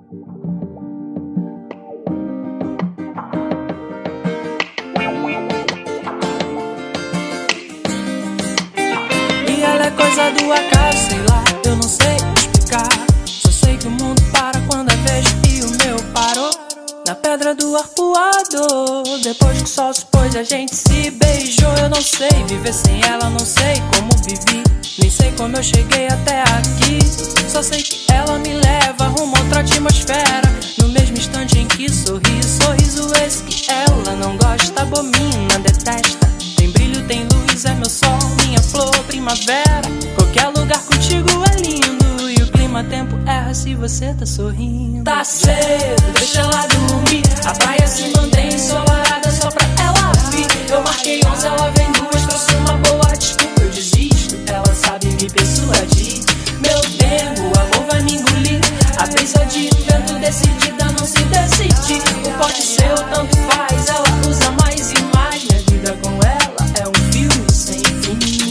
E ela é coisa do acaso, sei lá, eu não sei explicar. Só sei que o mundo para quando a vejo e o meu parou na pedra do arpoador. Depois que o sol se pôs a gente se beijou. Eu não sei viver sem ela, não sei como vivi, nem sei como eu cheguei até aqui. Só sei que ela me leva rumo a outra atmosfera, no mesmo instante em que sorri. Sorriso esse que ela não gosta, abomina, detesta. Tem brilho, tem luz, é meu sol, minha flor, primavera. Qualquer lugar contigo é lindo, e o clima-tempo erra se você tá sorrindo. Tá cedo, deixa ela dormir, a praia se mantém ensolarada só pra ela vir. Eu marquei 11, ela vem 2, trouxe uma boa desculpa, eu desisto, ela sabe me persuadir. Meu tempo, o amor vai me engolir, a brisa de vento decidida não se decide. O pode ser, o tanto faz, ela usa mais e mais. Minha vida com ela é um filme sem fim.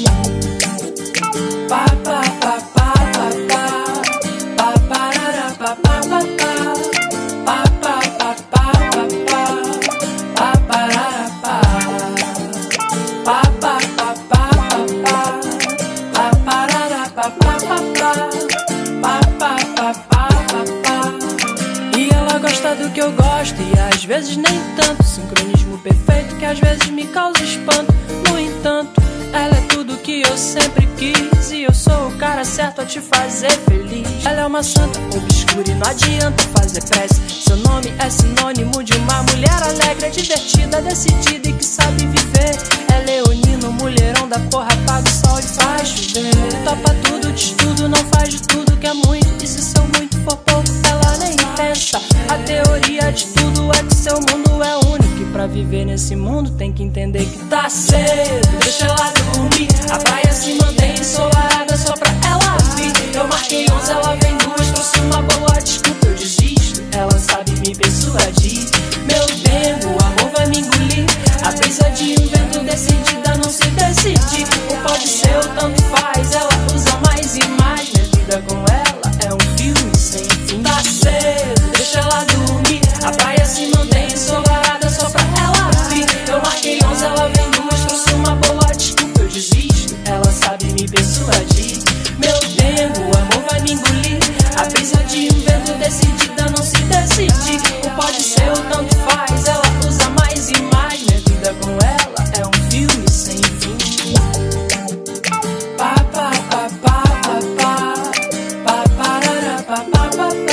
Pa pa pa pa pa pa, pa parara pa pa pa pa, pa pa pa pa pa pa, pa parara pa, pa pa pa pa pa, pa parara pa pa pa pa, pa pa pa pa pa. E ela gosta do que eu gosto e às vezes nem tanto, sincronismo perfeito que às vezes me causa espanto. No entanto, ela é tudo que eu sempre quis, e eu sou o cara certo a te fazer feliz. Ela é uma santa obscura e não adianta fazer prece. Seu nome é sinônimo de uma mulher alegre, divertida, decidida e que sabe viver. É leonino, mulherão da porra, apaga o sol e faz chover. Topa tudo, diz tudo, não faz de tudo que é muito, e se seu muito for pouco, ela nem pensa. A teoria de tudo é que seu mundo é único, e pra viver nesse mundo tem que entender que tá cedo. Deixa ela dormir, a praia se mantém ensolarada só pra ela vir. Eu marquei 11, ela vem 2, trouxe uma boa desculpa, eu desisto, ela sabe me persuadir. Meu tempo, o amor vai me engolir, a brisa de um vento decidida não se decide. O pode ser, o tanto faz, ela usa mais e mais. Minha vida com ela é um filme sem fim. Tá cedo, deixa ela dormir, a praia se mantém ensolarada só pra ela vir. Eu marquei 11, ela vem 2, trouxe uma boa desculpa, eu desisto, ela sabe me persuadir. Meu tempo, o amor vai me engolir, a brisa de um vento decidida não se decide. O pode ser, o tanto faz, ela usa mais e mais. Minha vida com ela é um filme sem fim. Pa pa pa pa pa pa, pa parara pa pa pa